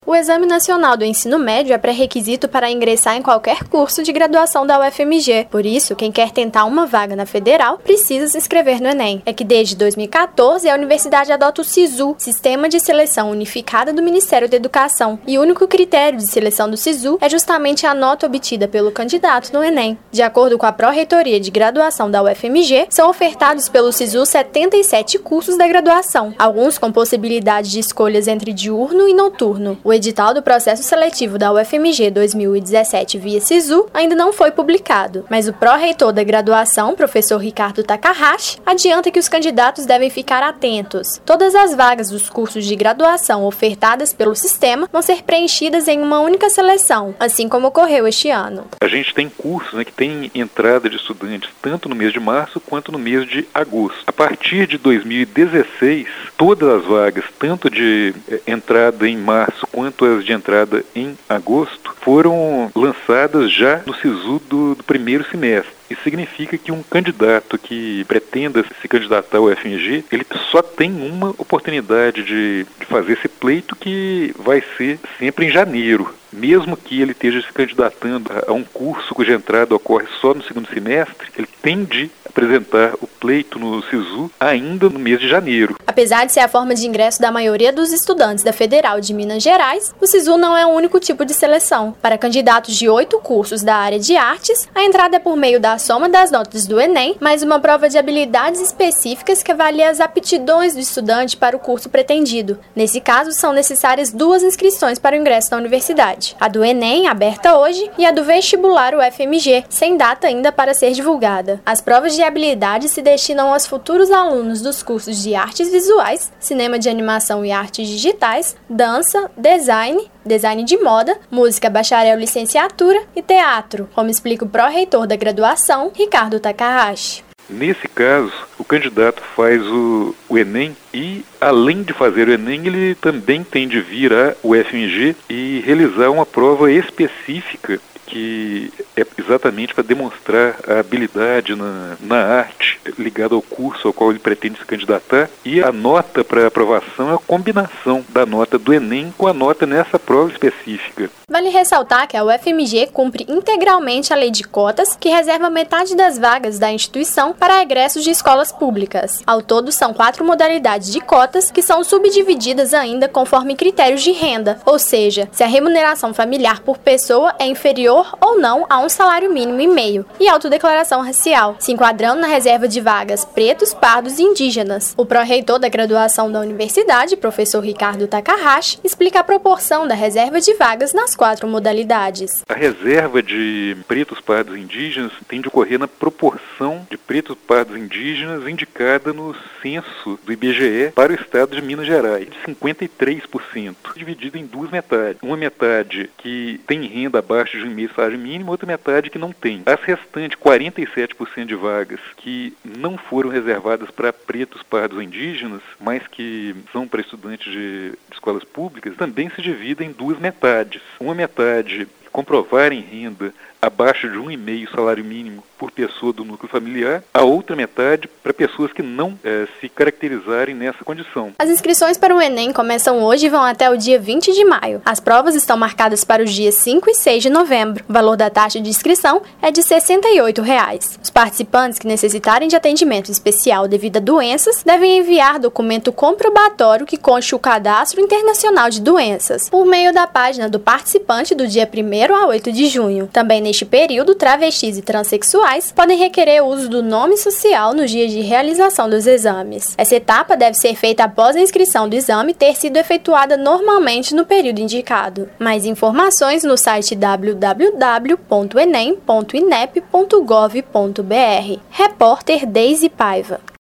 O Exame Nacional do Ensino Médio é pré-requisito para ingressar em qualquer curso de graduação da UFMG. Por isso, quem quer tentar uma vaga na Federal precisa se inscrever no Enem. É que desde 2014 a universidade adota o SISU, Sistema de Seleção Unificada do Ministério da Educação, e o único critério de seleção do SISU é justamente a nota obtida pelo candidato no Enem. De acordo com a Pró-Reitoria de Graduação da UFMG, são ofertados pelo SISU 77 cursos da graduação, alguns com possibilidade de escolhas entre diurno e noturno. O edital do processo seletivo da UFMG 2017 via SISU ainda não foi publicado, mas o pró-reitor da graduação, professor Ricardo Takahashi, adianta que os candidatos devem ficar atentos. Todas as vagas dos cursos de graduação ofertadas pelo sistema vão ser preenchidas em uma única seleção, assim como ocorreu este ano. A gente tem cursos que tem entrada de estudantes tanto no mês de março quanto no mês de agosto. A partir de 2016, todas as vagas, tanto de entrada em março quanto as de entrada em agosto, foram lançadas já no SISU do primeiro semestre. Isso significa que um candidato que pretenda se candidatar ao UFMG, ele só tem uma oportunidade de fazer esse pleito, que vai ser sempre em janeiro. Mesmo que ele esteja se candidatando a um curso cuja entrada ocorre só no segundo semestre, ele tem de apresentar o pleito no SISU ainda no mês de janeiro. Apesar de ser a forma de ingresso da maioria dos estudantes da Federal de Minas Gerais, o SISU não é o único tipo de seleção. Para candidatos de 8 cursos da área de artes, a entrada é por meio da soma das notas do Enem, mais uma prova de habilidades específicas que avalia as aptidões do estudante para o curso pretendido. Nesse caso, são necessárias 2 inscrições para o ingresso na universidade. A do Enem, aberta hoje, e a do vestibular UFMG, sem data ainda para ser divulgada. As provas de habilidade se destinam aos futuros alunos dos cursos de artes visuais, cinema de animação e artes digitais, dança, design de moda, música bacharel licenciatura e teatro, como explica o pró-reitor da graduação, Ricardo Takahashi. Nesse caso, o candidato faz o Enem e, além de fazer o Enem, ele também tem de vir à UFMG e realizar uma prova específica que é exatamente para demonstrar a habilidade na arte ligada ao curso ao qual ele pretende se candidatar, e a nota para aprovação é a combinação da nota do Enem com a nota nessa prova específica. Vale ressaltar que a UFMG cumpre integralmente a lei de cotas, que reserva metade das vagas da instituição para egressos de escolas públicas. Ao todo, são 4 modalidades de cotas, que são subdivididas ainda conforme critérios de renda, ou seja, se a remuneração familiar por pessoa é inferior ou não a um salário mínimo e meio, e autodeclaração racial, se enquadrando na reserva de vagas pretos, pardos e indígenas. O pró-reitor da graduação da universidade, professor Ricardo Takahashi, explica a proporção da reserva de vagas nas 4 modalidades. A reserva de pretos, pardos e indígenas tem de ocorrer na proporção de pretos, pardos e indígenas indicada no censo do IBGE para o estado de Minas Gerais, de 53%, dividido em 2 metades. Uma metade que tem renda abaixo de um mês salário mínimo, outra metade que não tem. As restantes 47% de vagas que não foram reservadas para pretos, pardos e indígenas, mas que são para estudantes de escolas públicas, também se dividem em 2 metades. Uma metade comprovarem renda abaixo de 1,5 salário mínimo por pessoa do núcleo familiar, a outra metade para pessoas que não se caracterizarem nessa condição. As inscrições para o Enem começam hoje e vão até o dia 20 de maio. As provas estão marcadas para os dias 5 e 6 de novembro. O valor da taxa de inscrição é de R$ 68. Os participantes que necessitarem de atendimento especial devido a doenças devem enviar documento comprobatório que conste o Cadastro Internacional de Doenças, por meio da página do participante do dia 1º a 8 de junho. Também neste período, travestis e transexuais podem requerer o uso do nome social nos dias de realização dos exames. Essa etapa deve ser feita após a inscrição do exame ter sido efetuada normalmente no período indicado. Mais informações no site www.enem.inep.gov.br. Repórter Deise Paiva.